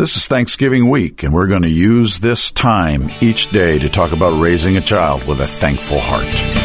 This is Thanksgiving week, and we're going to use this time each day to talk about raising a child with a thankful heart.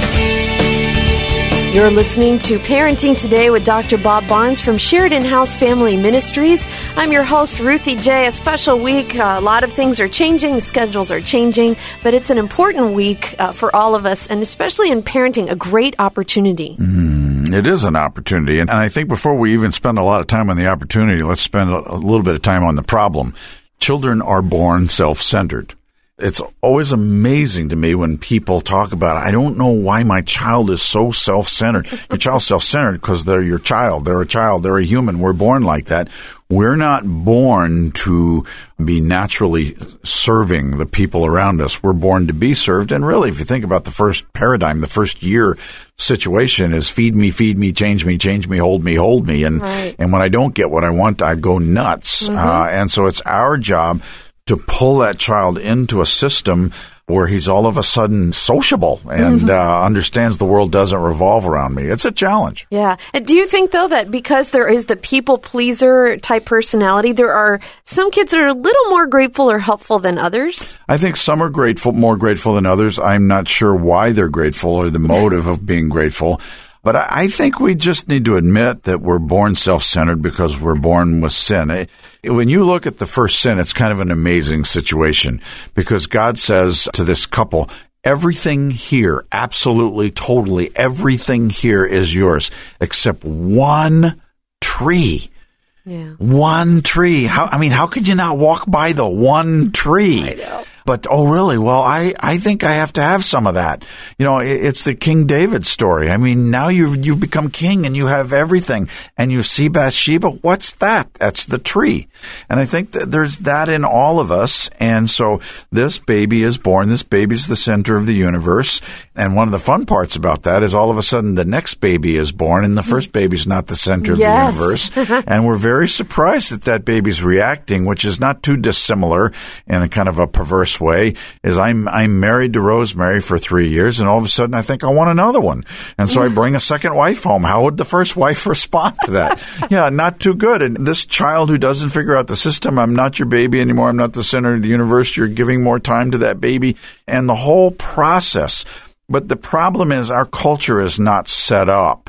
You're listening to Parenting Today with Dr. Bob Barnes from Sheridan House Family Ministries. I'm your host, Ruthie J. A special week. A lot of things are changing. The schedules are changing. But it's an important week for all of us, and especially in parenting, a great opportunity. It is an opportunity. And I think before we even spend a lot of time on the opportunity, let's spend a little bit of time on the problem. Children are born self-centered. It's always amazing to me when people talk about, I don't know why my child is so self-centered. Your child's self-centered because they're your child. They're a child. They're a human. We're born like that. We're not born to be naturally serving the people around us. We're born to be served. And really, if you think about the first paradigm, the first year situation is feed me, change me, hold me. And, right. And when I don't get what I want, I go nuts. And so it's our job to pull that child into a system where he's all of a sudden sociable and understands the world doesn't revolve around me. It's a challenge. Yeah. And do you think, though, that because there is the people-pleaser type personality, there are some kids that are a little more grateful or helpful than others? I think some are more grateful than others. I'm not sure why they're grateful or the motive of being grateful. But I think we just need to admit that we're born self-centered because we're born with sin. When you look at the first sin, it's kind of an amazing situation because God says to this couple, everything here, absolutely, totally, everything here is yours except one tree. Yeah. One tree. How could you not walk by the one tree? I know. But, oh, really? Well, I think I have to have some of that. You know, it's the King David story. I mean, now you've become king and you have everything. And you see Bathsheba. What's that? That's the tree. And I think that there's that in all of us. And so this baby is born. This baby's the center of the universe. And one of the fun parts about that is all of a sudden the next baby is born and the first baby's not the center of the universe. And we're very surprised that baby's reacting, which is not too dissimilar in a kind of a perverse way, is I'm married to Rosemary for 3 years, and all of a sudden I think I want another one. And so I bring a second wife home. How would the first wife respond to that? Yeah, not too good. And this child who doesn't figure out the system, I'm not your baby anymore, I'm not the center of the universe, you're giving more time to that baby, and the whole process. But the problem is our culture is not set up.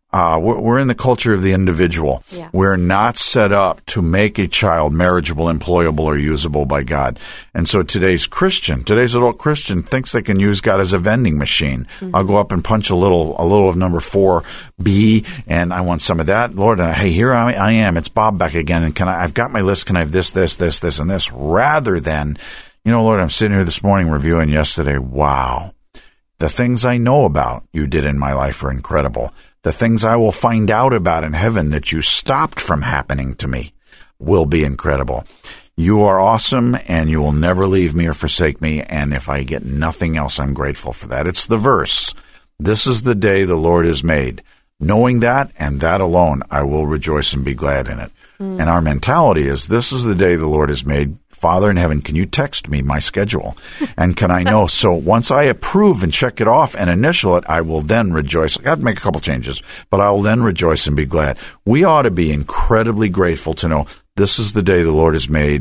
We're in the culture of the individual. Yeah. We're not set up to make a child marriageable, employable, or usable by God. And so today's adult Christian thinks they can use God as a vending machine. I'll go up and punch a little of number 4B, and I want some of that. Lord, hey, here I am. It's Bob back again. And I've got my list. Can I have this, and this? Rather than, Lord, I'm sitting here this morning reviewing yesterday. Wow. The things I know about you did in my life are incredible. The things I will find out about in heaven that you stopped from happening to me will be incredible. You are awesome, and you will never leave me or forsake me, and if I get nothing else, I'm grateful for that. It's the verse. This is the day the Lord has made. Knowing that and that alone, I will rejoice and be glad in it. And our mentality is, this is the day the Lord has made. Father in heaven, can you text me my schedule? And can I know? So once I approve and check it off and initial it, I will then rejoice. I got to make a couple changes, but I will then rejoice and be glad. We ought to be incredibly grateful to know this is the day the Lord has made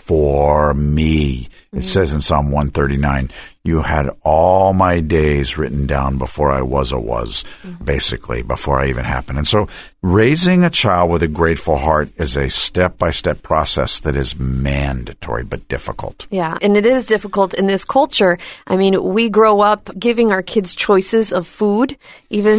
for me. It says in Psalm 139, you had all my days written down before I was, basically, before I even happened. And so raising a child with a grateful heart is a step-by-step process that is mandatory but difficult. Yeah, and it is difficult in this culture. I mean, we grow up giving our kids choices of food, even,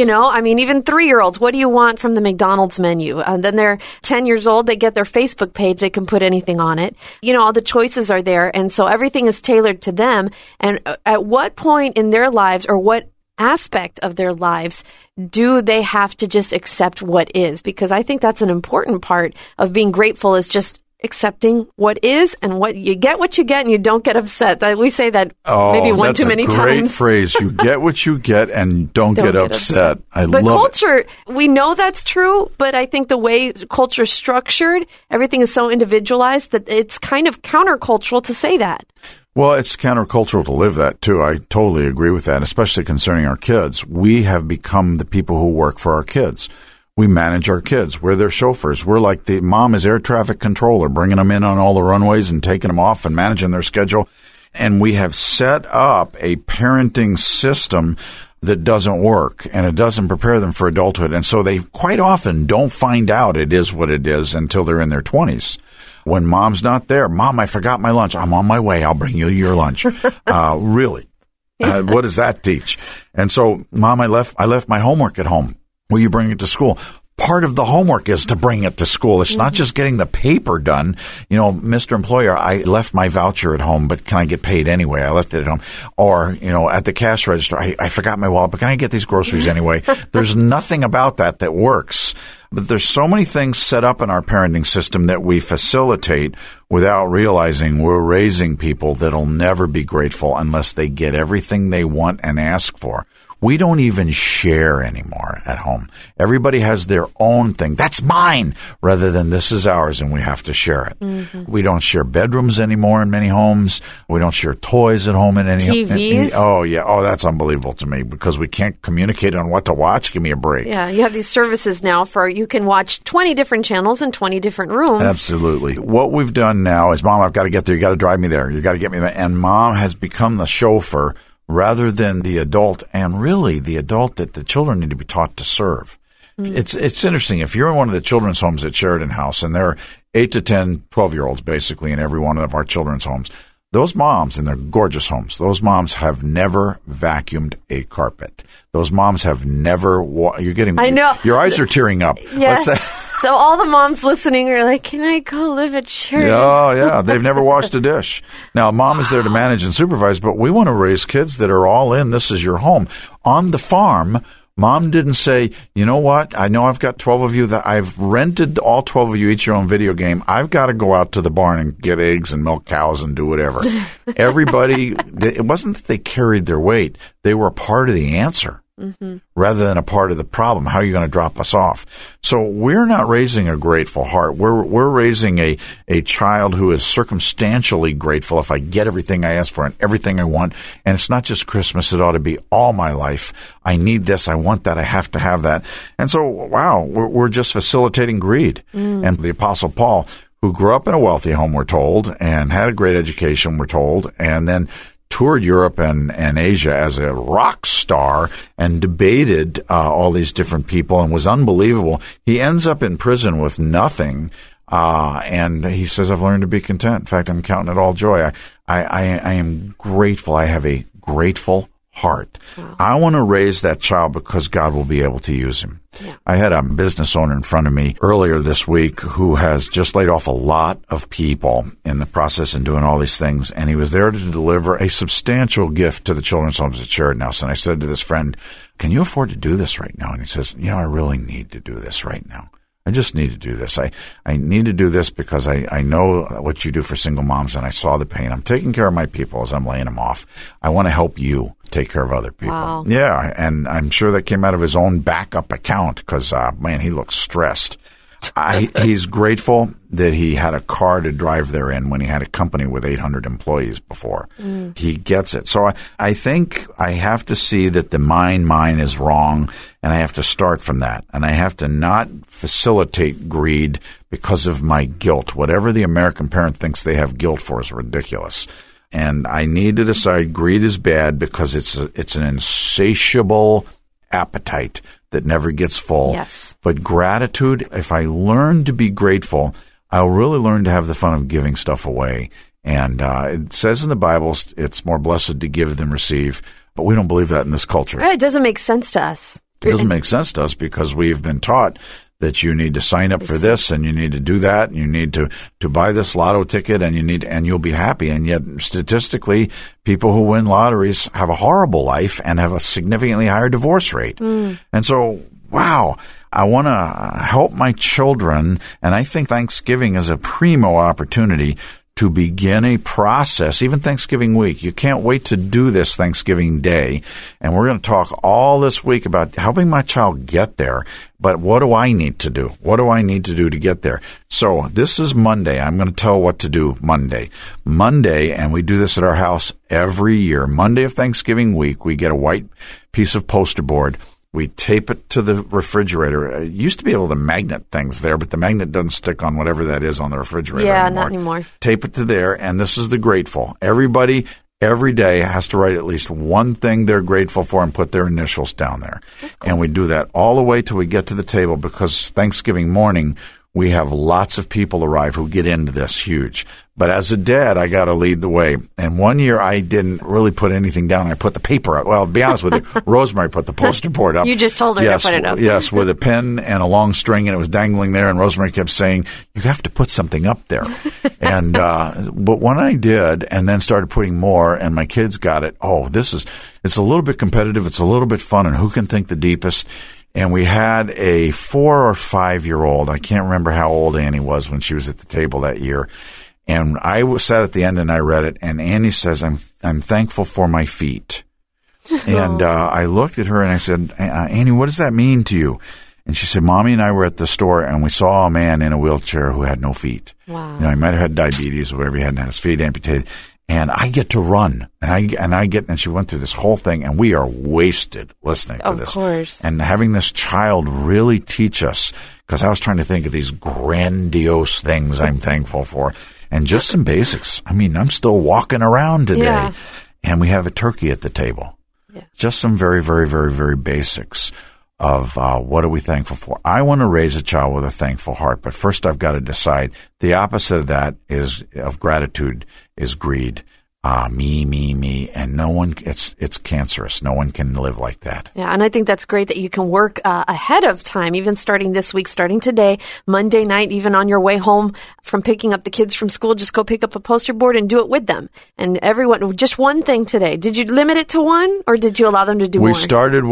even 3-year-olds. What do you want from the McDonald's menu? And then they're 10 years old, they get their Facebook page, they can put anything on it. All the choices are there. And so everything is tailored to them. And at what point in their lives or what aspect of their lives do they have to just accept what is? Because I think that's an important part of being grateful, is just accepting what is, and what you get and you don't get upset. We say that maybe one too many times. That's a great phrase. You get what you get and don't get upset. I love it. But culture, we know that's true, but I think the way culture is structured, everything is so individualized that it's kind of countercultural to say that. Well, it's countercultural to live that, too. I totally agree with that, especially concerning our kids. We have become the people who work for our kids. We manage our kids. We're their chauffeurs. We're like the mom is air traffic controller, bringing them in on all the runways and taking them off and managing their schedule. And we have set up a parenting system that doesn't work, and it doesn't prepare them for adulthood. And so they quite often don't find out it is what it is until they're in their 20s. When mom's not there, Mom, I forgot my lunch. I'm on my way. I'll bring you your lunch. Really? What does that teach? And so, Mom, I left my homework at home. Will you bring it to school? Part of the homework is to bring it to school. It's not just getting the paper done. You know, Mr. Employer, I left my voucher at home, but can I get paid anyway? I left it at home. Or, you know, at the cash register, I forgot my wallet, but can I get these groceries anyway? There's nothing about that works. But there's so many things set up in our parenting system that we facilitate without realizing we're raising people that'll never be grateful unless they get everything they want and ask for. We don't even share anymore at home. Everybody has their own thing. That's mine, rather than this is ours and we have to share it. Mm-hmm. We don't share bedrooms anymore in many homes. We don't share toys at home in any TVs. Oh, yeah. Oh, that's unbelievable to me because we can't communicate on what to watch. Give me a break. Yeah, you have these services now you can watch 20 different channels in 20 different rooms. Absolutely. What we've done now is, Mom, I've got to get there. You got to drive me there. You got to get me there. And Mom has become the chauffeur rather than the adult, and really the adult that the children need to be taught to serve. Mm. It's interesting. If you're in one of the children's homes at Sheridan House, and there are 8 to 10, 12-year-olds basically in every one of our children's homes, those moms, and they're gorgeous homes, those moms have never vacuumed a carpet. Those moms have never you're getting, I know. Your eyes are tearing up. Yes. So all the moms listening are like, can I go live at Sheridan? Oh, yeah. They've never washed a dish. Now, Mom is there to manage and supervise, but we want to raise kids that are all in. This is your home. On the farm, Mom didn't say, you know what? I know I've got 12 of you that I've rented all 12 of you each your own video game. I've got to go out to the barn and get eggs and milk cows and do whatever. Everybody, it wasn't that they carried their weight. They were a part of the answer. Mm-hmm. Rather than a part of the problem. How are you going to drop us off? So we're not raising a grateful heart. We're raising a child who is circumstantially grateful if I get everything I ask for and everything I want. And it's not just Christmas. It ought to be all my life. I need this. I want that. I have to have that. And so, wow, we're just facilitating greed. Mm. And the Apostle Paul, who grew up in a wealthy home, we're told, and had a great education, we're told, and then toured Europe and Asia as a rock star and debated all these different people and was unbelievable. He ends up in prison with nothing, and he says, I've learned to be content. In fact, I'm counting it all joy. I am grateful. I have a grateful heart. Wow. I want to raise that child because God will be able to use him. Yeah. I had a business owner in front of me earlier this week who has just laid off a lot of people in the process and doing all these things, and he was there to deliver a substantial gift to the children's homes at Sheridan House. And I said to this friend, can you afford to do this right now? And he says, I really need to do this right now. I just need to do this. I need to do this because I know what you do for single moms, and I saw the pain. I'm taking care of my people as I'm laying them off. I want to help you take care of other people. Wow. Yeah, and I'm sure that came out of his own backup account because, man, he looks stressed. He's grateful that he had a car to drive there in when he had a company with 800 employees before. Mm. He gets it. So I think I have to see that the mine is wrong, and I have to start from that. And I have to not facilitate greed because of my guilt. Whatever the American parent thinks they have guilt for is ridiculous. And I need to decide greed is bad because it's an insatiable appetite that never gets full. Yes. But gratitude, if I learn to be grateful, I'll really learn to have the fun of giving stuff away. And it says in the Bible, it's more blessed to give than receive. But we don't believe that in this culture. It doesn't make sense to us. It doesn't make sense to us because we've been taught that you need to sign up for this and you need to do that and you need to buy this lotto ticket and you'll be happy. And yet statistically, people who win lotteries have a horrible life and have a significantly higher divorce rate. Mm. And so, wow, I want to help my children. And I think Thanksgiving is a primo opportunity to begin a process, even Thanksgiving week. You can't wait to do this Thanksgiving Day. And we're going to talk all this week about helping my child get there. But what do I need to do? What do I need to do to get there? So this is Monday. I'm going to tell what to do Monday. Monday, and we do this at our house every year. Monday of Thanksgiving week, we get a white piece of poster board. We tape it to the refrigerator. It used to be able to magnet things there, but the magnet doesn't stick on whatever that is on the refrigerator anymore. Not anymore. Tape it to there, and this is the grateful. Everybody, every day, has to write at least one thing they're grateful for and put their initials down there. Cool. And we do that all the way till we get to the table, because Thanksgiving morning, we have lots of people arrive who get into this huge. But as a dad, I got to lead the way. And one year I didn't really put anything down. I put the paper up. Well, to be honest with you, Rosemary put the poster board up. You just told her to put it up. Yes, with a pen and a long string, and it was dangling there. And Rosemary kept saying, you have to put something up there. And but when I did, and then started putting more, and my kids got it, it's a little bit competitive. It's a little bit fun. And who can think the deepest? And we had a 4 or 5 year old. I can't remember how old Annie was when she was at the table that year. And I sat at the end and I read it. And Annie says, I'm thankful for my feet. And I looked at her and I said, Annie, what does that mean to you? And she said, Mommy and I were at the store and we saw a man in a wheelchair who had no feet. Wow. He might have had diabetes or whatever he had, and had his feet amputated. And I get to run, and she went through this whole thing, and we are wasted listening to this. Of course. And having this child really teach us, because I was trying to think of these grandiose things I'm thankful for, and just some basics. I mean, I'm still walking around today, and we have a turkey at the table. Yeah. Just some very, very, very, very basics of what are we thankful for. I want to raise a child with a thankful heart, but first I've got to decide. The opposite of that of gratitude is greed. Me, and no one, it's cancerous. No one can live like that. Yeah, and I think that's great that you can work ahead of time, even starting this week, starting today, Monday night, even on your way home from picking up the kids from school, just go pick up a poster board and do it with them. And everyone, just one thing today. Did you limit it to one, or did you allow them to do more? We started,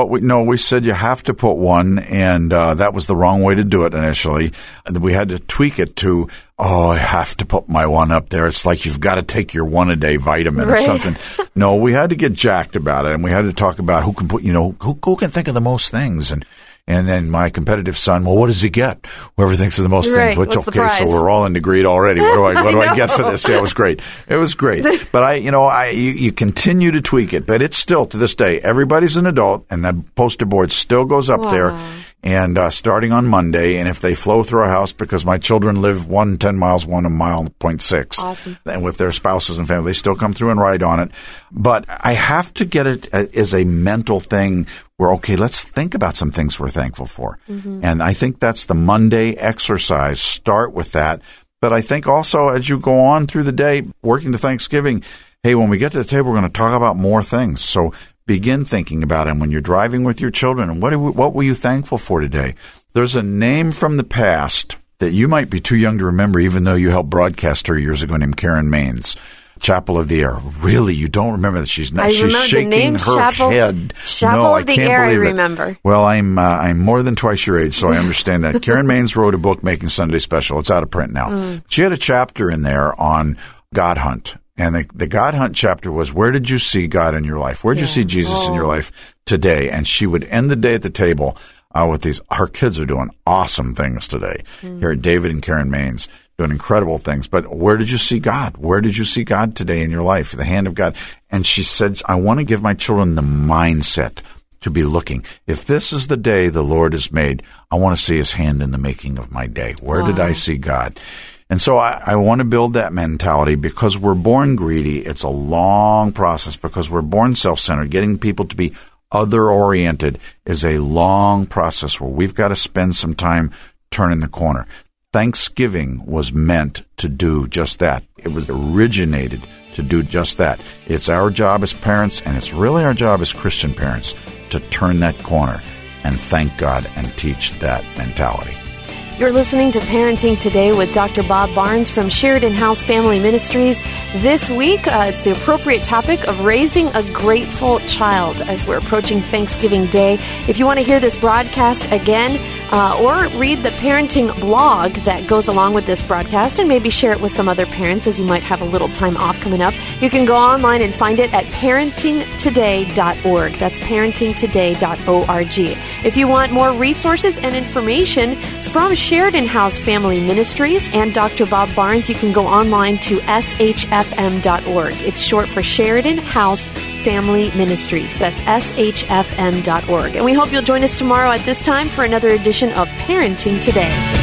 we said you have to put one, and that was the wrong way to do it initially. We had to tweak it to, I have to put my one up there. It's like you've got to take your one-a-day vitamin or something. No, we had to get jacked about it, and we had to talk about who can put, who can think of the most things. And then my competitive son, what does he get? Whoever thinks of the most things. Which, okay, so we're all into greed already. What do I get for this? Yeah, it was great. It was great. But you continue to tweak it, but it's still, to this day, everybody's an adult, and that poster board still goes up there. And starting on Monday, and if they flow through our house, because my children live 10 miles, 1 a mile, 0.6. Awesome. And with their spouses and family, they still come through and write on it. But I have to get it as a mental thing where, okay, let's think about some things we're thankful for. Mm-hmm. And I think that's the Monday exercise. Start with that. But I think also as you go on through the day, working to Thanksgiving, hey, when we get to the table, we're going to talk about more things. So begin thinking about it. And when you're driving with your children, what were you thankful for today? There's a name from the past that you might be too young to remember, even though you helped broadcast her years ago, named Karen Maines. Chapel of the Air. Really, you don't remember that? She's shaking her head. Chapel of the Air, I remember. Well, I'm more than twice your age, so I understand that. Karen Maines wrote a book, Making Sunday Special. It's out of print now. She had a chapter in there on God Hunt. And the God Hunt chapter was, where did you see God in your life? Where did you see Jesus in your life today? And she would end the day at the table with these. Her kids are doing awesome things today. Here, David and Karen Maines doing incredible things. But where did you see God? Where did you see God today in your life? The hand of God. And she said, I want to give my children the mindset to be looking. If this is the day the Lord has made, I want to see his hand in the making of my day. Where did I see God? And so I want to build that mentality, because we're born greedy. It's a long process, because we're born self-centered. Getting people to be other-oriented is a long process where we've got to spend some time turning the corner. Thanksgiving was meant to do just that. It was originated to do just that. It's our job as parents, and it's really our job as Christian parents, to turn that corner and thank God and teach that mentality. You're listening to Parenting Today with Dr. Bob Barnes from Sheridan House Family Ministries. This week, it's the appropriate topic of raising a grateful child as we're approaching Thanksgiving Day. If you want to hear this broadcast again, or read the parenting blog that goes along with this broadcast, and maybe share it with some other parents as you might have a little time off coming up, you can go online and find it at parentingtoday.org. That's parentingtoday.org. If you want more resources and information from Sheridan House Family Ministries and Dr. Bob Barnes, you can go online to shfm.org. It's short for Sheridan House Family Ministries. That's shfm.org. And we hope you'll join us tomorrow at this time for another edition of Parenting Today.